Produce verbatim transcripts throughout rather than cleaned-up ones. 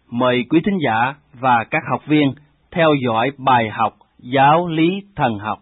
mời quý thính giả và các học viên theo dõi bài học Giáo lý thần học.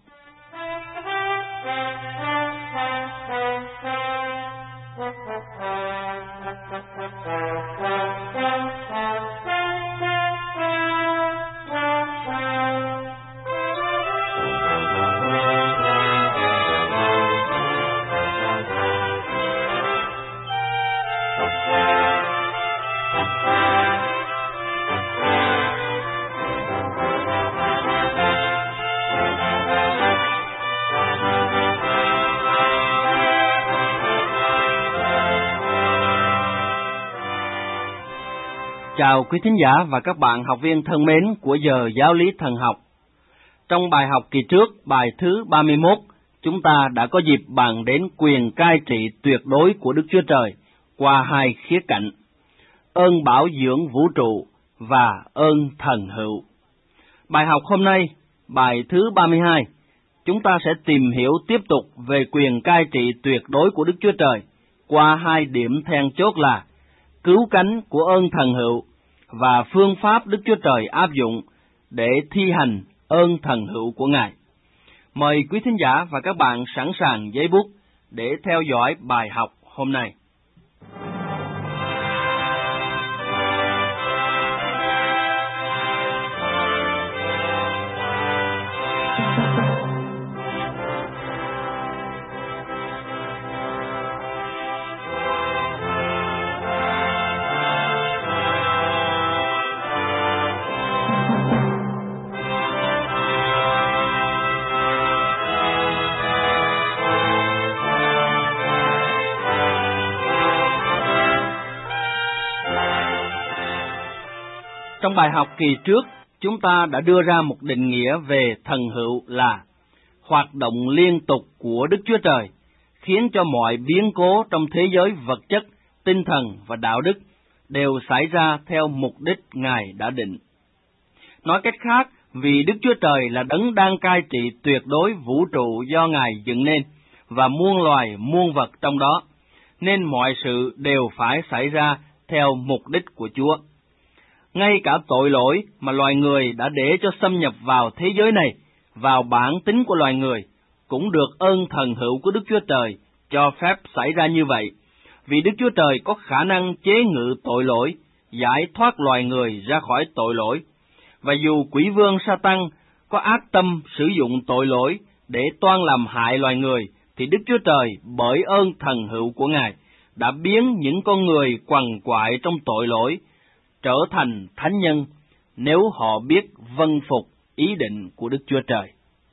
Chào quý thính giả và các bạn học viên thân mến của giờ Giáo lý thần học. Trong bài học kỳ trước, bài thứ ba mươi mốt, chúng ta đã có dịp bàn đến quyền cai trị tuyệt đối của Đức Chúa Trời qua hai khía cạnh: ơn bảo dưỡng vũ trụ và ơn thần hữu. Bài học hôm nay, bài thứ ba mươi hai, chúng ta sẽ tìm hiểu tiếp tục về quyền cai trị tuyệt đối của Đức Chúa Trời qua hai điểm then chốt là cứu cánh của ơn thần hữu và phương pháp Đức Chúa Trời áp dụng để thi hành ơn thần hữu của Ngài. Mời quý thính giả và các bạn sẵn sàng giấy bút để theo dõi bài học hôm nay. Trong bài học kỳ trước, chúng ta đã đưa ra một định nghĩa về thần hữu là hoạt động liên tục của Đức Chúa Trời, khiến cho mọi biến cố trong thế giới vật chất, tinh thần và đạo đức đều xảy ra theo mục đích Ngài đã định. Nói cách khác, vì Đức Chúa Trời là đấng đang cai trị tuyệt đối vũ trụ do Ngài dựng nên và muôn loài, muôn vật trong đó, nên mọi sự đều phải xảy ra theo mục đích của Chúa. Ngay cả tội lỗi mà loài người đã để cho xâm nhập vào thế giới này, vào bản tính của loài người, cũng được ơn thần hữu của Đức Chúa Trời cho phép xảy ra như vậy, vì Đức Chúa Trời có khả năng chế ngự tội lỗi, giải thoát loài người ra khỏi tội lỗi. Và dù quỷ vương Sa-tan có ác tâm sử dụng tội lỗi để toan làm hại loài người, thì Đức Chúa Trời bởi ơn thần hữu của Ngài đã biến những con người quằn quại trong tội lỗi trở thành thánh nhân nếu họ biết vâng phục ý định của Đức Chúa Trời.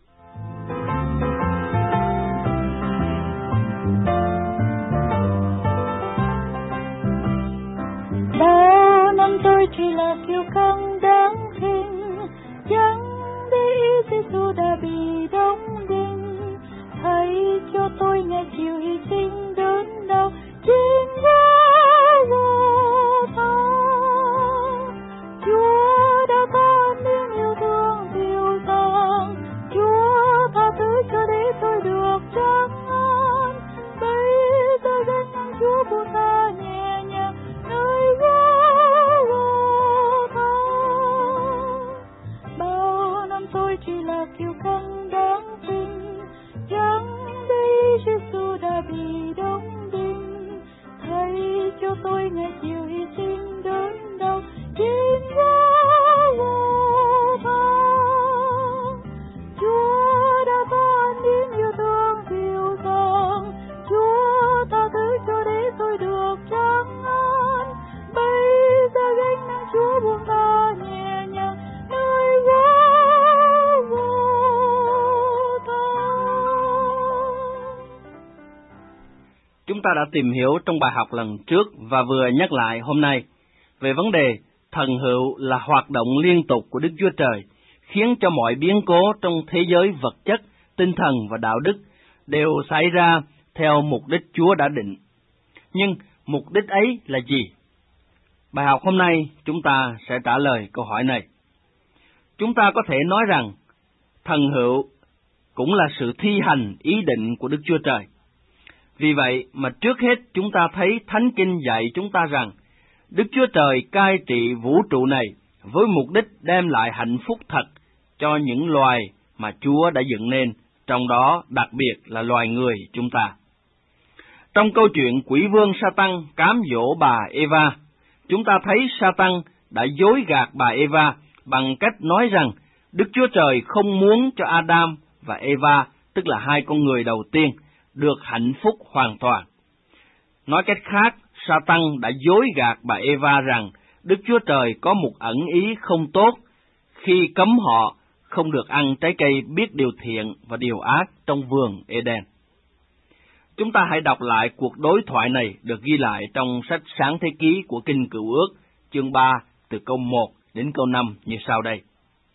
Bao năm tôi chỉ là kiêu căng đáng khinh, chẳng để ý Giê-xu đã bị đóng đinh. Hãy cho tôi nghe chiều hy sinh đớn đau trên Golgotha. Chúa đã ban những yêu thương dịu dàng, Chúa tha thứ cho để tôi được trắng an. Bây giờ gánh nặng Chúa buông tha nhẹ nhàng nơi Golgotha. Bao năm tôi chỉ là kiêu căng đáng khinh, chẳng để Giê-xu đã bị đóng đinh. Hãy cho tôi nghe chiều hy sinh đớn đau trên Golgotha. Chúa đã ban những yêu thương dịu dàng, Chúa tha thứ cho để tôi được trắng an. Bây giờ gánh nặng Chúa buông tha nhẹ nhàng nơi Golgotha. Chúng ta đã tìm hiểu trong bài học lần trước và vừa nhắc lại hôm nay về vấn đề thần hữu là hoạt động liên tục của Đức Chúa Trời, khiến cho mọi biến cố trong thế giới vật chất, tinh thần và đạo đức đều xảy ra theo mục đích Chúa đã định. Nhưng mục đích ấy là gì? Bài học hôm nay chúng ta sẽ trả lời câu hỏi này. Chúng ta có thể nói rằng thần hữu cũng là sự thi hành ý định của Đức Chúa Trời. Vì vậy mà trước hết chúng ta thấy Thánh Kinh dạy chúng ta rằng Đức Chúa Trời cai trị vũ trụ này với mục đích đem lại hạnh phúc thật cho những loài mà Chúa đã dựng nên, trong đó đặc biệt là loài người chúng ta. Trong câu chuyện quỷ vương Sa-tăng cám dỗ bà Eva, chúng ta thấy Sa-tăng đã dối gạt bà Eva bằng cách nói rằng Đức Chúa Trời không muốn cho Adam và Eva, tức là hai con người đầu tiên, được hạnh phúc hoàn toàn. Nói cách khác, Sa-tăng đã dối gạt bà Eva rằng Đức Chúa Trời có một ẩn ý không tốt khi cấm họ không được ăn trái cây biết điều thiện và điều ác trong vườn Eden. Chúng ta hãy đọc lại cuộc đối thoại này được ghi lại trong sách Sáng Thế Ký của Kinh Cựu Ước, chương ba, từ câu một đến câu năm như sau đây.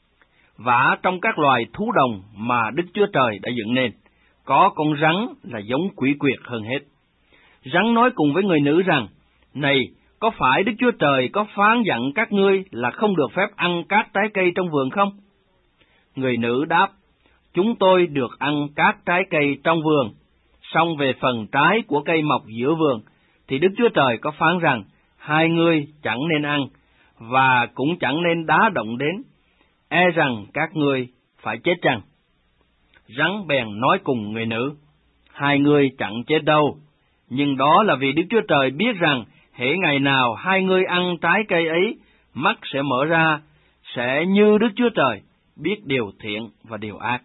Vả trong các loài thú đồng mà Đức Chúa Trời đã dựng nên, có con rắn là giống quỷ quyệt hơn hết. Rắn nói cùng với người nữ rằng, này, có phải Đức Chúa Trời có phán dặn các ngươi là không được phép ăn các trái cây trong vườn không? Người nữ đáp, chúng tôi được ăn các trái cây trong vườn, song về phần trái của cây mọc giữa vườn, thì Đức Chúa Trời có phán rằng, hai ngươi chẳng nên ăn, và cũng chẳng nên đá động đến, e rằng các ngươi phải chết chăng? Rắn bèn nói cùng người nữ, hai ngươi chẳng chết đâu, nhưng đó là vì Đức Chúa Trời biết rằng, hễ ngày nào hai ngươi ăn trái cây ấy, mắt sẽ mở ra, sẽ như Đức Chúa Trời, biết điều thiện và điều ác.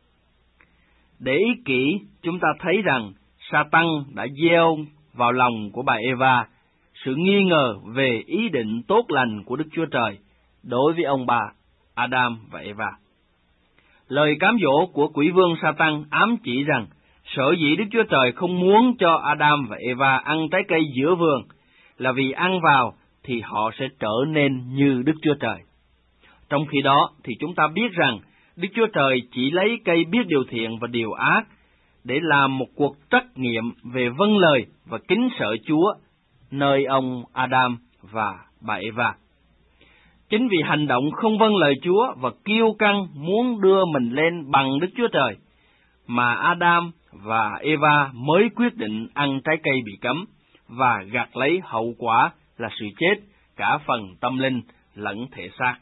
Để ý kỹ, chúng ta thấy rằng Sa-tăng đã gieo vào lòng của bà Eva sự nghi ngờ về ý định tốt lành của Đức Chúa Trời đối với ông bà Adam và Eva. Lời cám dỗ của quỷ vương Sa-tăng ám chỉ rằng sở dĩ Đức Chúa Trời không muốn cho Adam và Eva ăn trái cây giữa vườn là vì ăn vào thì họ sẽ trở nên như Đức Chúa Trời. Trong khi đó thì chúng ta biết rằng Đức Chúa Trời chỉ lấy cây biết điều thiện và điều ác để làm một cuộc trắc nghiệm về vâng lời và kính sợ Chúa nơi ông Adam và bà Eva. Chính vì hành động không vâng lời Chúa và kiêu căng muốn đưa mình lên bằng Đức Chúa Trời, mà Adam và Eva mới quyết định ăn trái cây bị cấm và gặt lấy hậu quả là sự chết cả phần tâm linh lẫn thể xác.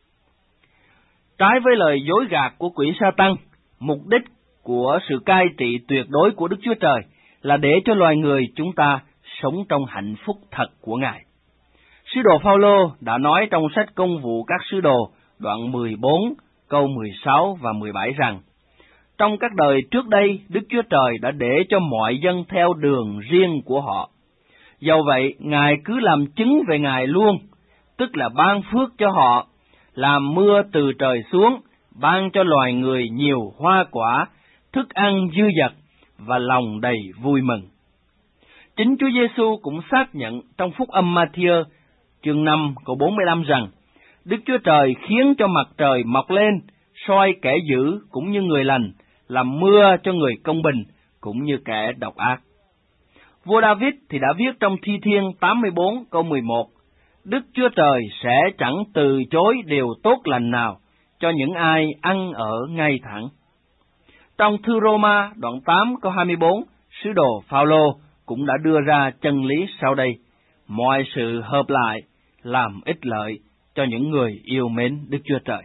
Trái với lời dối gạt của quỷ Sa-tăng, mục đích của sự cai trị tuyệt đối của Đức Chúa Trời là để cho loài người chúng ta sống trong hạnh phúc thật của Ngài. Sứ đồ Phao-lô đã nói trong sách Công vụ các sứ đồ, đoạn mười bốn, câu mười sáu và mười bảy rằng, trong các đời trước đây, Đức Chúa Trời đã để cho mọi dân theo đường riêng của họ. Dầu vậy, Ngài cứ làm chứng về Ngài luôn, tức là ban phước cho họ, làm mưa từ trời xuống, ban cho loài người nhiều hoa quả, thức ăn dư dật và lòng đầy vui mừng. Chính Chúa Giêsu cũng xác nhận trong Phúc âm Ma-thi-ơ, chương năm câu bốn mươi lăm rằng, Đức Chúa Trời khiến cho mặt trời mọc lên, soi kẻ dữ cũng như người lành, làm mưa cho người công bình cũng như kẻ độc ác. Vua David thì đã viết trong Thi Thiên tám mươi bốn câu mười một, Đức Chúa Trời sẽ chẳng từ chối điều tốt lành nào cho những ai ăn ở ngay thẳng. Trong thư Roma đoạn tám câu hai mươi bốn, sứ đồ Phao-lô cũng đã đưa ra chân lý sau đây, mọi sự hợp lại làm ích lợi cho những người yêu mến Đức Chúa Trời.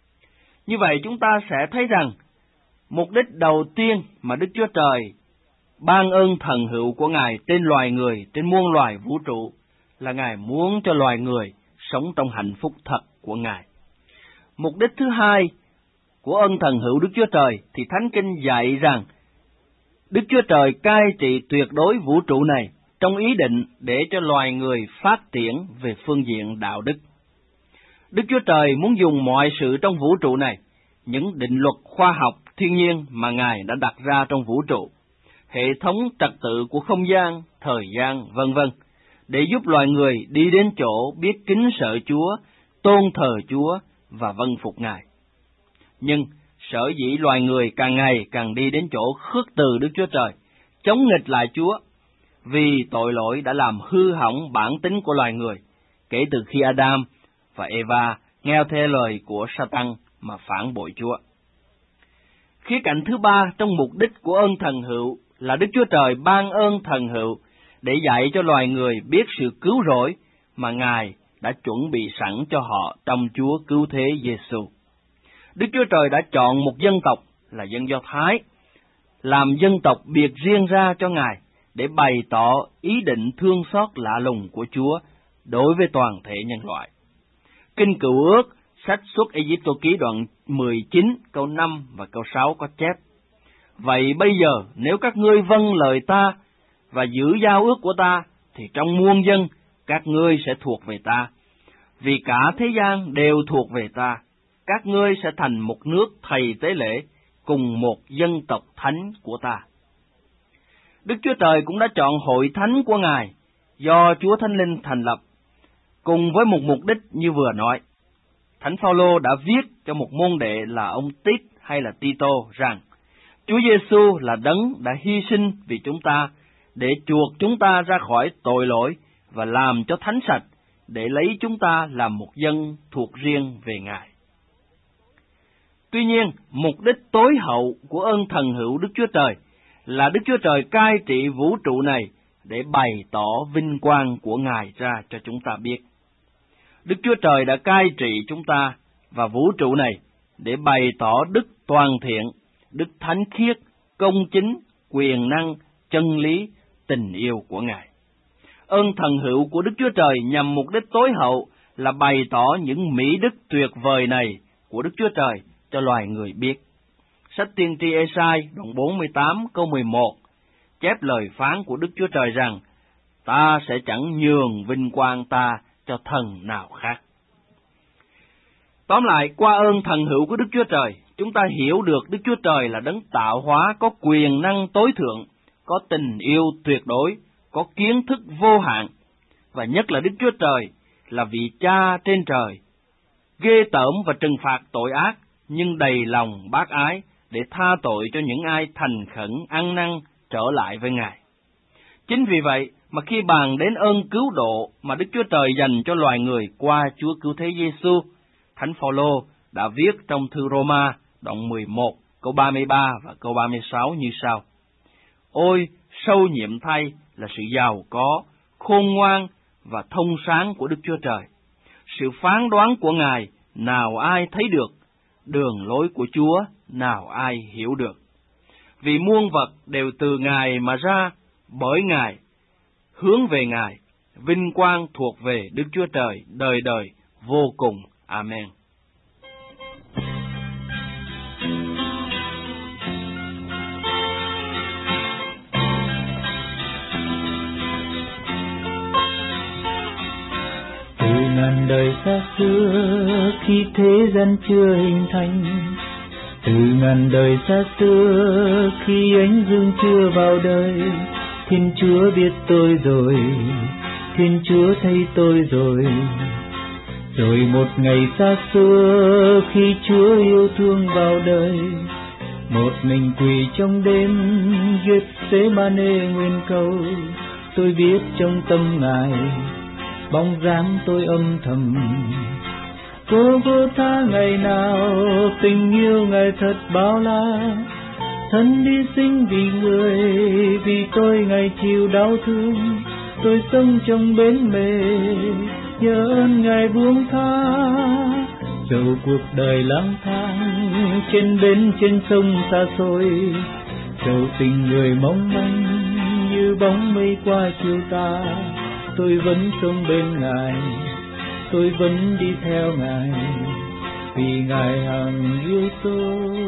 Như vậy chúng ta sẽ thấy rằng mục đích đầu tiên mà Đức Chúa Trời ban ơn thần hữu của Ngài trên loài người, trên muôn loài vũ trụ, là Ngài muốn cho loài người sống trong hạnh phúc thật của Ngài. Mục đích thứ hai của ơn thần hữu Đức Chúa Trời thì Thánh Kinh dạy rằng Đức Chúa Trời cai trị tuyệt đối vũ trụ này trong ý định để cho loài người phát triển về phương diện đạo đức. Đức Chúa Trời muốn dùng mọi sự trong vũ trụ này, những định luật khoa học thiên nhiên mà Ngài đã đặt ra trong vũ trụ, hệ thống trật tự của không gian, thời gian, vân vân, để giúp loài người đi đến chỗ biết kính sợ Chúa, tôn thờ Chúa và vâng phục Ngài. Nhưng sở dĩ loài người càng ngày càng đi đến chỗ khước từ Đức Chúa Trời, chống nghịch lại Chúa, vì tội lỗi đã làm hư hỏng bản tính của loài người, kể từ khi Adam và Eva nghe theo lời của Sa-tăng mà phản bội Chúa. Khía cạnh thứ ba trong mục đích của ơn thần hữu là Đức Chúa Trời ban ơn thần hữu để dạy cho loài người biết sự cứu rỗi mà Ngài đã chuẩn bị sẵn cho họ trong Chúa Cứu Thế Giêsu. Đức Chúa Trời đã chọn một dân tộc là dân Do Thái, làm dân tộc biệt riêng ra cho Ngài để bày tỏ ý định thương xót lạ lùng của Chúa đối với toàn thể nhân loại. Kinh Cựu Ước, sách Xuất Ê-díp-tô ký đoạn mười chín, câu năm và câu sáu có chép: Vậy bây giờ nếu các ngươi vâng lời ta và giữ giao ước của ta, thì trong muôn dân các ngươi sẽ thuộc về ta, vì cả thế gian đều thuộc về ta. Các ngươi sẽ thành một nước thầy tế lễ, cùng một dân tộc thánh của ta. Đức Chúa Trời cũng đã chọn hội thánh của Ngài do Chúa Thánh Linh thành lập, cùng với một mục đích như vừa nói. Thánh Phaolô đã viết cho một môn đệ là ông Tít hay là Tito rằng Chúa Giêsu là đấng đã hy sinh vì chúng ta để chuộc chúng ta ra khỏi tội lỗi và làm cho thánh sạch, để lấy chúng ta làm một dân thuộc riêng về Ngài. Tuy nhiên, mục đích tối hậu của ơn thần hữu Đức Chúa Trời là Đức Chúa Trời cai trị vũ trụ này để bày tỏ vinh quang của Ngài ra cho chúng ta biết. Đức Chúa Trời đã cai trị chúng ta và vũ trụ này để bày tỏ đức toàn thiện, đức thánh khiết, công chính, quyền năng, chân lý, tình yêu của Ngài. Ơn thần hữu của Đức Chúa Trời nhằm mục đích tối hậu là bày tỏ những mỹ đức tuyệt vời này của Đức Chúa Trời cho loài người biết. Sách tiên tri Ê-sai đoạn bốn mươi tám câu mười một chép lời phán của Đức Chúa Trời rằng: Ta sẽ chẳng nhường vinh quang ta cho thần nào khác. Tóm lại, qua ơn thần hữu của Đức Chúa Trời, chúng ta hiểu được Đức Chúa Trời là đấng tạo hóa có quyền năng tối thượng, có tình yêu tuyệt đối, có kiến thức vô hạn, và nhất là Đức Chúa Trời là vị Cha trên trời, ghê tởm và trừng phạt tội ác, nhưng đầy lòng bác ái để tha tội cho những ai thành khẩn ăn năn trở lại với Ngài. Chính vì vậy mà khi bàn đến ơn cứu độ mà Đức Chúa Trời dành cho loài người qua Chúa Cứu Thế Giêsu, Thánh Phaolô đã viết trong thư Roma đoạn mười một câu ba mươi ba và câu ba mươi sáu như sau: Ôi, sâu nhiệm thay là sự giàu có, khôn ngoan và thông sáng của Đức Chúa Trời! Sự phán đoán của Ngài nào ai thấy được, đường lối của Chúa nào ai hiểu được. Vì muôn vật đều từ Ngài mà ra, bởi Ngài, hướng về Ngài, vinh quang thuộc về Đức Chúa Trời đời đời vô cùng. Amen. Từ ngàn đời xa xưa khi thế gian chưa hình thành, từ ngàn đời xa xưa khi ánh dương chưa vào đời, Thiên Chúa biết tôi rồi, Thiên Chúa thấy tôi rồi. Rồi một ngày xa xưa khi Chúa yêu thương vào đời, một mình quỳ trong đêm Gethsemane nguyên cầu, tôi biết trong tâm Ngài bóng dáng tôi âm thầm. Cô vô tha ngày nào tình yêu Ngài thật bao la, thân đi sinh vì người, vì tôi Ngài chịu đau thương. Tôi sống trong bến mê nhờ ơn Ngài buông tha, dẫu cuộc đời lang thang trên bến trên sông xa xôi, dẫu tình người mong manh như bóng mây qua chiều tà, tôi vẫn sống bên Ngài, tôi vẫn đi theo Ngài, vì Ngài hằng yêu tôi.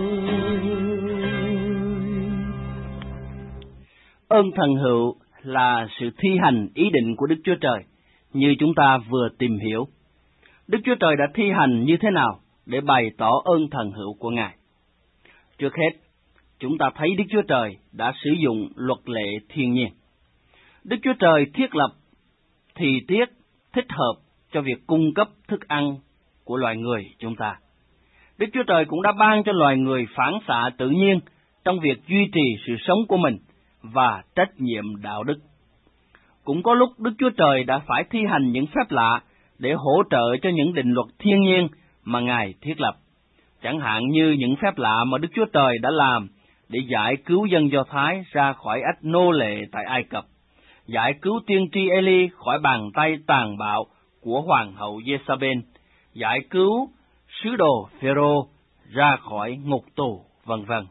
Ơn thần hữu là sự thi hành ý định của Đức Chúa Trời, như chúng ta vừa tìm hiểu. Đức Chúa Trời đã thi hành như thế nào để bày tỏ ơn thần hữu của Ngài? Trước hết, chúng ta thấy Đức Chúa Trời đã sử dụng luật lệ thiên nhiên. Đức Chúa Trời thiết lập thì tiết thích hợp cho việc cung cấp thức ăn của loài người chúng ta. Đức Chúa Trời cũng đã ban cho loài người phản xạ tự nhiên trong việc duy trì sự sống của mình và trách nhiệm đạo đức. Cũng có lúc Đức Chúa Trời đã phải thi hành những phép lạ để hỗ trợ cho những định luật thiên nhiên mà Ngài thiết lập. Chẳng hạn như những phép lạ mà Đức Chúa Trời đã làm để giải cứu dân Do Thái ra khỏi ách nô lệ tại Ai Cập, giải cứu tiên tri Ê-li khỏi bàn tay tàn bạo của hoàng hậu Giê-sa-bên, giải cứu sứ đồ Phêrô ra khỏi ngục tù, vân vân.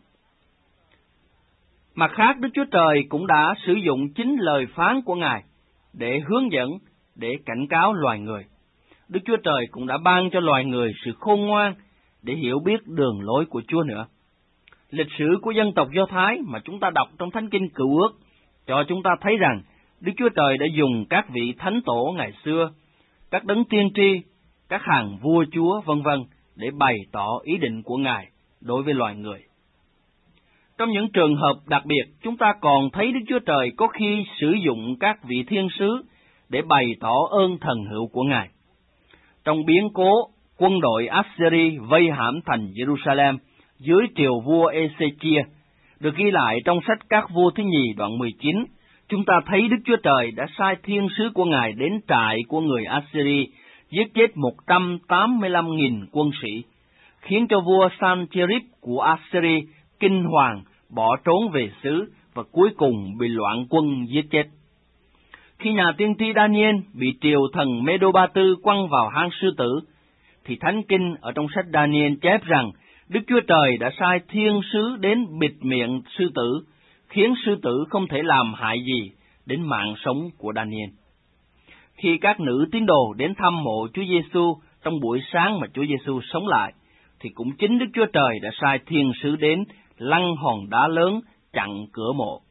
Mặt khác, Đức Chúa Trời cũng đã sử dụng chính lời phán của Ngài để hướng dẫn, để cảnh cáo loài người. Đức Chúa Trời cũng đã ban cho loài người sự khôn ngoan để hiểu biết đường lối của Chúa nữa. Lịch sử của dân tộc Do Thái mà chúng ta đọc trong Thánh Kinh Cựu Ước cho chúng ta thấy rằng Đức Chúa Trời đã dùng các vị thánh tổ ngày xưa, các đấng tiên tri, các hàng vua chúa vân vân để bày tỏ ý định của Ngài đối với loài người. Trong những trường hợp đặc biệt, chúng ta còn thấy Đức Chúa Trời có khi sử dụng các vị thiên sứ để bày tỏ ơn thần hữu của Ngài. Trong biến cố quân đội Assyri vây hãm thành Jerusalem dưới triều vua Ê-xê-chia, được ghi lại trong sách Các Vua thứ nhì đoạn mười chín, chúng ta thấy Đức Chúa Trời đã sai thiên sứ của Ngài đến trại của người Assyri, giết chết một trăm tám mươi lăm nghìn quân sĩ, khiến cho vua Sancherib của Assyri kinh hoàng bỏ trốn về xứ và cuối cùng bị loạn quân giết chết. Khi nhà tiên tri Daniel bị triều thần Medo-Ba Tư quăng vào hang sư tử, thì Thánh Kinh ở trong sách Daniel chép rằng Đức Chúa Trời đã sai thiên sứ đến bịt miệng sư tử, khiến sư tử không thể làm hại gì đến mạng sống của Daniel. Khi các nữ tín đồ đến thăm mộ Chúa Giêsu trong buổi sáng mà Chúa Giêsu sống lại, thì cũng chính Đức Chúa Trời đã sai thiên sứ đến lăn hòn đá lớn chặn cửa mộ.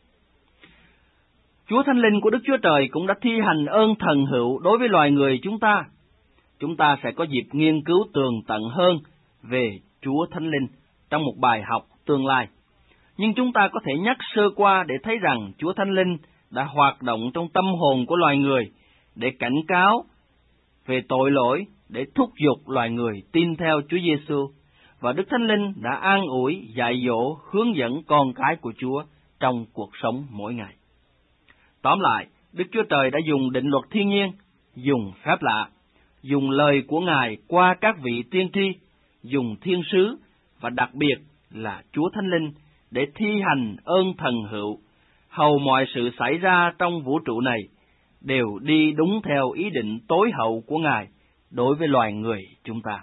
Chúa Thánh Linh của Đức Chúa Trời cũng đã thi hành ơn thần hữu đối với loài người chúng ta. Chúng ta sẽ có dịp nghiên cứu tường tận hơn về Chúa Thánh Linh trong một bài học tương lai. Nhưng chúng ta có thể nhắc sơ qua để thấy rằng Chúa Thánh Linh đã hoạt động trong tâm hồn của loài người để cảnh cáo về tội lỗi, để thúc giục loài người tin theo Chúa Giêsu, và Đức Thánh Linh đã an ủi, dạy dỗ, hướng dẫn con cái của Chúa trong cuộc sống mỗi ngày. Tóm lại, Đức Chúa Trời đã dùng định luật thiên nhiên, dùng phép lạ, dùng lời của Ngài qua các vị tiên tri, dùng thiên sứ và đặc biệt là Chúa Thánh Linh để thi hành ơn thần hữu, hầu mọi sự xảy ra trong vũ trụ này đều đi đúng theo ý định tối hậu của Ngài đối với loài người chúng ta.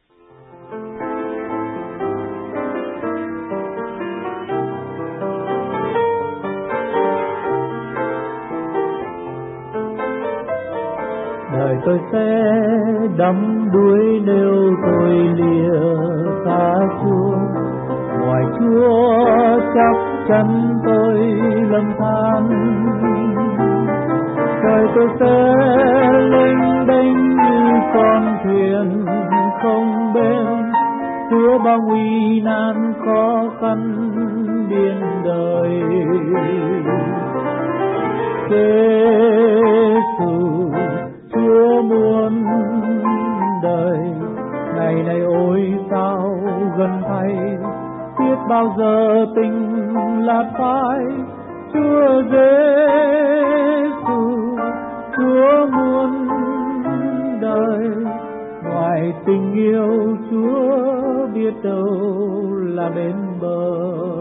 Đời tôi sẽ đắm đuối nếu tôi lìa xa Chúa. Ngoài Chúa chắc chắn tôi lầm than. Đời tôi sẽ lênh đênh như con thuyền không bên, giữa bao nguy nan khó khăn điên đời. Giê-xu Chúa muôn đời, ngày này ôi sao gần thay, biết bao giờ tình là phai. Chúa Giê-xu, Chúa muôn đời, ngoài tình yêu Chúa biết đâu là bên bờ.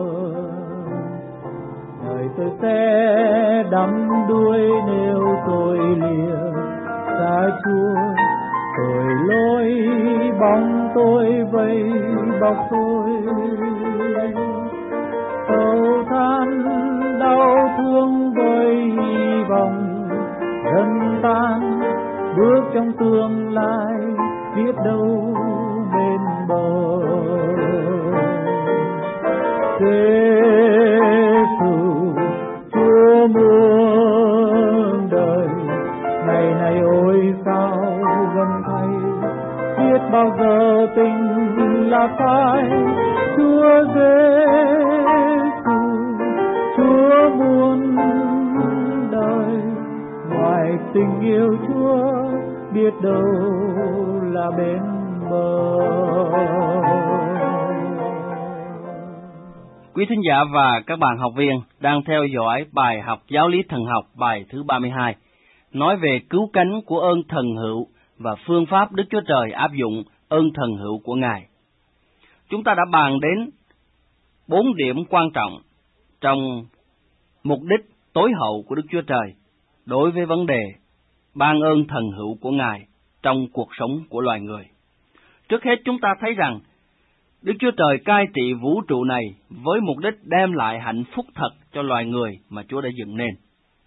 Đời tôi sẽ đắm đuối nếu tôi lìa xa Chúa. Tội lỗi bóng tôi vây bọc tôi, sầu than đau thương với hy vọng dần tan, bước trong tương lai biết đâu bên bờ. Giê-xu Chúa muôn đời, ngày này ôi sao gần thay, biết bao giờ tình là phai. Chúa Giê-xu, Chúa muôn đời, ngoài tình yêu Chúa biết đâu là bên bờ. Quý thính giả và các bạn học viên đang theo dõi bài học giáo lý thần học bài thứ ba mươi hai, nói về cứu cánh của ơn thần hữu và phương pháp Đức Chúa Trời áp dụng ơn thần hữu của Ngài. Chúng ta đã bàn đến bốn điểm quan trọng trong mục đích tối hậu của Đức Chúa Trời đối với vấn đề ban ơn thần hữu của Ngài trong cuộc sống của loài người. Trước hết chúng ta thấy rằng Đức Chúa Trời cai trị vũ trụ này với mục đích đem lại hạnh phúc thật cho loài người mà Chúa đã dựng nên.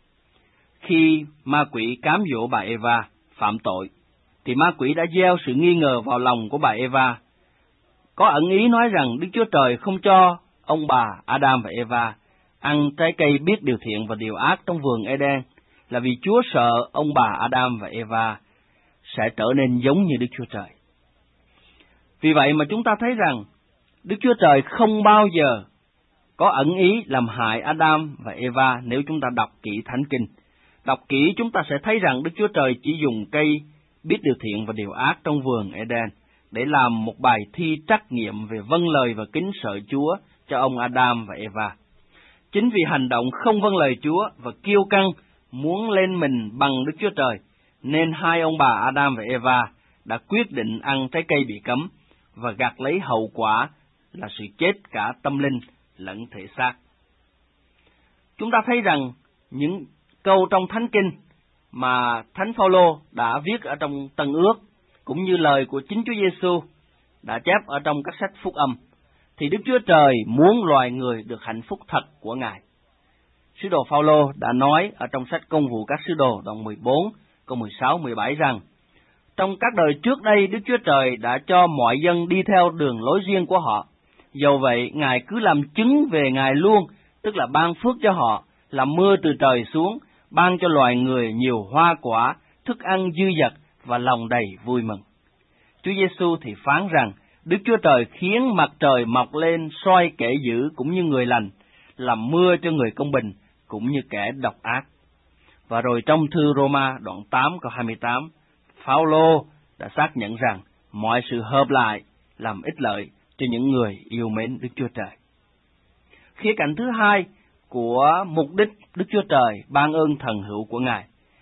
Khi ma quỷ cám dỗ bà Eva phạm tội, thì ma quỷ đã gieo sự nghi ngờ vào lòng của bà Eva. Có ẩn ý nói rằng Đức Chúa Trời không cho ông bà Adam và Eva ăn trái cây biết điều thiện và điều ác trong vườn Eden, là vì Chúa sợ ông bà Adam và Eva sẽ trở nên giống như Đức Chúa Trời. Vì vậy mà chúng ta thấy rằng Đức Chúa Trời không bao giờ có ẩn ý làm hại Adam và Eva nếu chúng ta đọc kỹ Thánh Kinh. Đọc kỹ chúng ta sẽ thấy rằng Đức Chúa Trời chỉ dùng cây biết điều thiện và điều ác trong vườn Eden để làm một bài thi trắc nghiệm về vâng lời và kính sợ Chúa cho ông Adam và Eva. Chính vì hành động không vâng lời Chúa và kiêu căng muốn lên mình bằng Đức Chúa Trời, nên hai ông bà Adam và Eva đã quyết định ăn trái cây bị cấm và gặt lấy hậu quả là sự chết cả tâm linh lẫn thể xác. Chúng ta thấy rằng những câu trong Thánh Kinh mà Thánh Phaolô đã viết ở trong Tân Ước, cũng như lời của chính Chúa Giêsu đã chép ở trong các sách phúc âm, thì Đức Chúa Trời muốn loài người được hạnh phúc thật của Ngài. Sứ đồ Phaolô đã nói ở trong sách Công vụ các sứ đồ đoạn mười bốn, câu mười sáu mười bảy rằng: trong các đời trước đây, Đức Chúa Trời đã cho mọi dân đi theo đường lối riêng của họ. Dầu vậy, Ngài cứ làm chứng về Ngài luôn, tức là ban phước cho họ, làm mưa từ trời xuống, ban cho loài người nhiều hoa quả, thức ăn dư dật và lòng đầy vui mừng. Chúa Giêsu thì phán rằng Đức Chúa Trời khiến mặt trời mọc lên soi kẻ dữ cũng như người lành, làm mưa cho người công bình cũng như kẻ độc ác. Và rồi trong thư Roma đoạn tám câu hai mươi tám, Phaolô đã xác nhận rằng mọi sự hợp lại làm ích lợi cho những người yêu mến Đức Chúa Trời. Khía cạnh thứ hai của mục đích Đức Chúa Trời ban ơn thần hữu của Ngài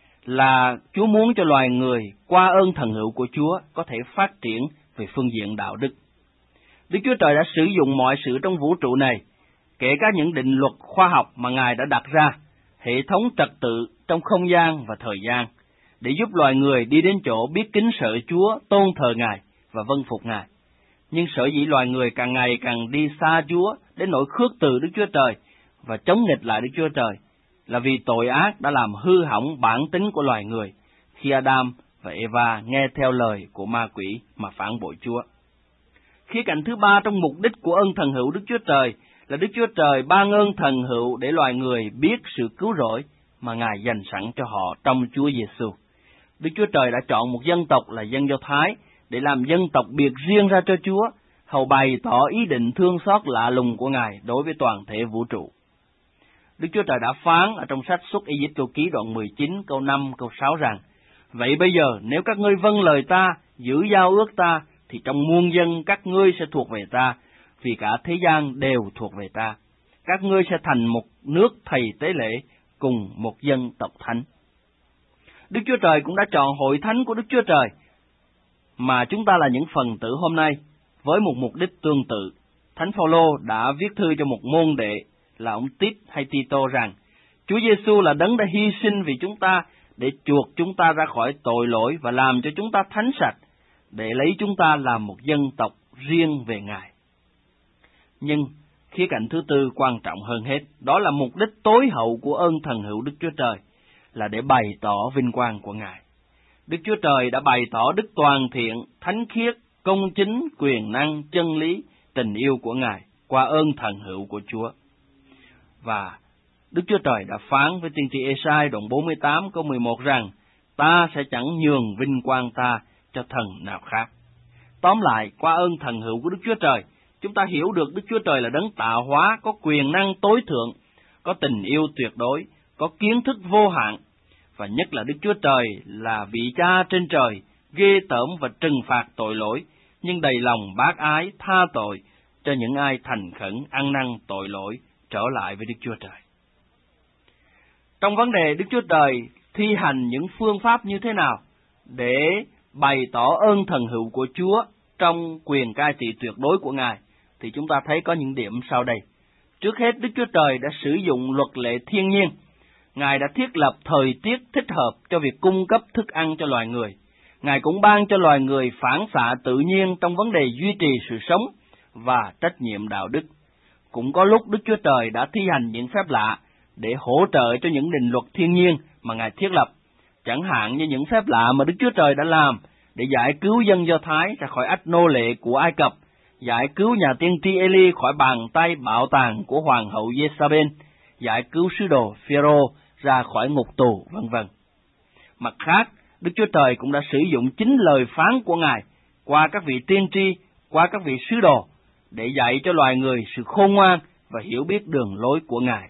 là Chúa muốn cho loài người qua ơn thần hữu của Chúa có thể phát triển về phương diện đạo đức. Đức Chúa Trời đã sử dụng mọi sự trong vũ trụ này, kể cả những định luật khoa học mà Ngài đã đặt ra, hệ thống trật tự trong không gian và thời gian, để giúp loài người đi đến chỗ biết kính sợ Chúa, tôn thờ Ngài và vâng phục Ngài. Nhưng sở dĩ loài người càng ngày càng đi xa Chúa đến nỗi khước từ Đức Chúa Trời và chống nghịch lại Đức Chúa Trời, là vì tội ác đã làm hư hỏng bản tính của loài người khi Adam và Eva nghe theo lời của ma quỷ mà phản bội Chúa. Khía cạnh thứ ba trong mục đích của ơn thần hữu Đức Chúa Trời là Đức Chúa Trời ban ơn thần hữu để loài người biết sự cứu rỗi mà Ngài dành sẵn cho họ trong Chúa Giêsu. Đức Chúa Trời đã chọn một dân tộc là dân Do Thái để làm dân tộc biệt riêng ra cho Chúa, hầu bày tỏ ý định thương xót lạ lùng của Ngài đối với toàn thể vũ trụ. Đức Chúa Trời đã phán ở trong sách Xuất Ê-díp-tô ký đoạn mười chín câu năm câu sáu rằng: vậy bây giờ nếu các ngươi vâng lời ta, giữ giao ước ta, thì trong muôn dân các ngươi sẽ thuộc về ta, vì cả thế gian đều thuộc về ta. Các ngươi sẽ thành một nước thầy tế lễ, cùng một dân tộc thánh. Đức Chúa Trời cũng đã chọn hội thánh của Đức Chúa Trời, mà chúng ta là những phần tử hôm nay, với một mục đích tương tự. Thánh Phaolô đã viết thư cho một môn đệ là ông Tít hay Tito rằng: Chúa Giêsu là đấng đã hy sinh vì chúng ta để chuộc chúng ta ra khỏi tội lỗi và làm cho chúng ta thánh sạch, để lấy chúng ta làm một dân tộc riêng về Ngài. Nhưng khía cạnh thứ tư quan trọng hơn hết, đó là mục đích tối hậu của ơn thần hữu Đức Chúa Trời, là để bày tỏ vinh quang của Ngài. Đức Chúa Trời đã bày tỏ đức toàn thiện, thánh khiết, công chính, quyền năng, chân lý, tình yêu của Ngài qua ơn thần hữu của Chúa. Và Đức Chúa Trời đã phán với tiên tri Ê-sai đoạn bốn mươi tám câu mười một rằng: ta sẽ chẳng nhường vinh quang ta cho thần nào khác. Tóm lại, qua ơn thần hữu của Đức Chúa Trời, chúng ta hiểu được Đức Chúa Trời là đấng tạo hóa, có quyền năng tối thượng, có tình yêu tuyệt đối, có kiến thức vô hạn, và nhất là Đức Chúa Trời là vị cha trên trời, ghê tởm và trừng phạt tội lỗi, nhưng đầy lòng bác ái, tha tội cho những ai thành khẩn ăn năn tội lỗi trở lại với Đức Chúa Trời. Trong vấn đề Đức Chúa Trời thi hành những phương pháp như thế nào để bày tỏ ơn thần hữu của Chúa trong quyền cai trị tuyệt đối của Ngài, thì chúng ta thấy có những điểm sau đây. Trước hết, Đức Chúa Trời đã sử dụng luật lệ thiên nhiên Ngài đã thiết lập thời tiết thích hợp cho việc cung cấp thức ăn cho loài người. Ngài cũng ban cho loài người phản xạ tự nhiên trong vấn đề duy trì sự sống và trách nhiệm đạo đức. Cũng có lúc Đức Chúa Trời đã thi hành những phép lạ để hỗ trợ cho những định luật thiên nhiên mà Ngài thiết lập, chẳng hạn như những phép lạ mà Đức Chúa Trời đã làm để giải cứu dân Do Thái ra khỏi ách nô lệ của Ai Cập, giải cứu nhà tiên tri Eli khỏi bàn tay bạo tàn của hoàng hậu Giê-sa-bên, giải cứu sứ đồ Phêrô ra khỏi ngục tù, vân vân. Mặt khác, Đức Chúa Trời cũng đã sử dụng chính lời phán của Ngài qua các vị tiên tri, qua các vị sứ đồ để dạy cho loài người sự khôn ngoan và hiểu biết đường lối của Ngài.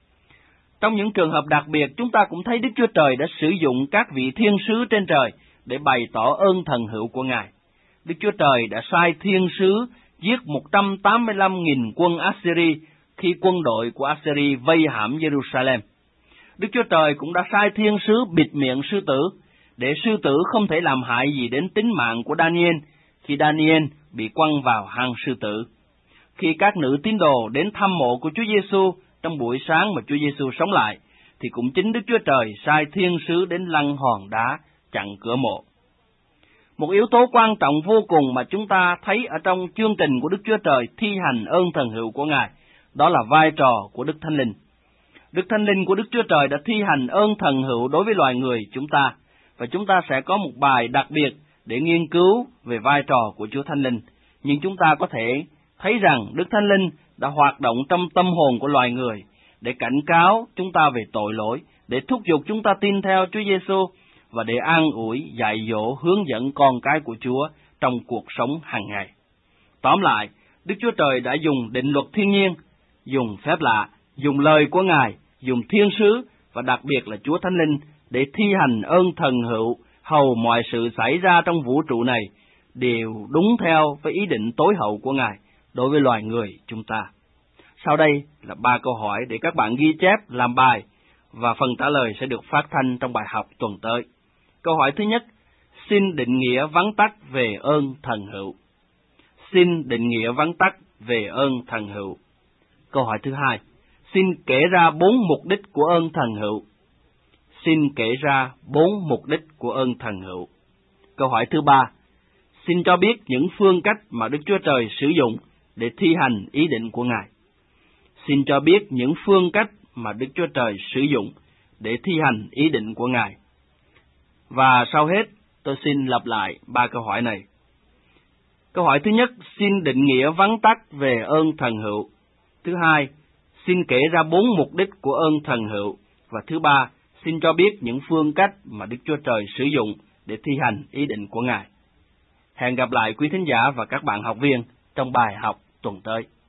Trong những trường hợp đặc biệt, chúng ta cũng thấy Đức Chúa Trời đã sử dụng các vị thiên sứ trên trời để bày tỏ ơn thần hữu của Ngài. Đức Chúa Trời đã sai thiên sứ giết một trăm tám mươi lăm nghìn quân Assyri khi quân đội của Assyri vây hãm Jerusalem. Đức Chúa Trời cũng đã sai thiên sứ bịt miệng sư tử, để sư tử không thể làm hại gì đến tính mạng của Daniel khi Daniel bị quăng vào hang sư tử. Khi các nữ tín đồ đến thăm mộ của Chúa Giêsu trong buổi sáng mà Chúa Giêsu sống lại, thì cũng chính Đức Chúa Trời sai thiên sứ đến lăn hòn đá chặn cửa mộ. Một yếu tố quan trọng vô cùng mà chúng ta thấy ở trong chương trình của Đức Chúa Trời thi hành ơn thần hữu của Ngài, đó là vai trò của Đức Thánh Linh. Đức Thánh Linh của Đức Chúa Trời đã thi hành ơn thần hữu đối với loài người chúng ta, và chúng ta sẽ có một bài đặc biệt để nghiên cứu về vai trò của Chúa Thánh Linh. Nhưng chúng ta có thể thấy rằng Đức Thánh Linh đã hoạt động trong tâm hồn của loài người để cảnh cáo chúng ta về tội lỗi, để thúc giục chúng ta tin theo Chúa Giêsu và để an ủi, dạy dỗ, hướng dẫn con cái của Chúa trong cuộc sống hàng ngày. Tóm lại, Đức Chúa Trời đã dùng định luật thiên nhiên, dùng phép lạ, dùng lời của Ngài, dùng thiên sứ và đặc biệt là Chúa Thánh Linh để thi hành ơn thần hữu, hầu mọi sự xảy ra trong vũ trụ này đều đúng theo với ý định tối hậu của Ngài đối với loài người chúng ta. Sau đây là ba câu hỏi để các bạn ghi chép, làm bài, và phần trả lời sẽ được phát thanh trong bài học tuần tới. Câu hỏi thứ nhất, xin định nghĩa vắn tắt về ơn thần hữu. Xin định nghĩa vắn tắt về ơn thần hữu. Câu hỏi thứ hai, xin kể ra bốn mục đích của ơn thần hữu. Xin kể ra bốn mục đích của ơn thần hữu. Câu hỏi thứ ba, xin cho biết những phương cách mà Đức Chúa Trời sử dụng để thi hành ý định của Ngài. Xin cho biết những phương cách mà Đức Chúa Trời sử dụng để thi hành ý định của Ngài. Và sau hết, tôi xin lặp lại ba câu hỏi này. Câu hỏi thứ nhất, xin định nghĩa vắn tắt về ơn thần hữu. Thứ hai, xin kể ra bốn mục đích của ơn thần hữu. Và thứ ba, xin cho biết những phương cách mà Đức Chúa Trời sử dụng để thi hành ý định của Ngài. Hẹn gặp lại quý thính giả và các bạn học viên trong bài học tuần tới.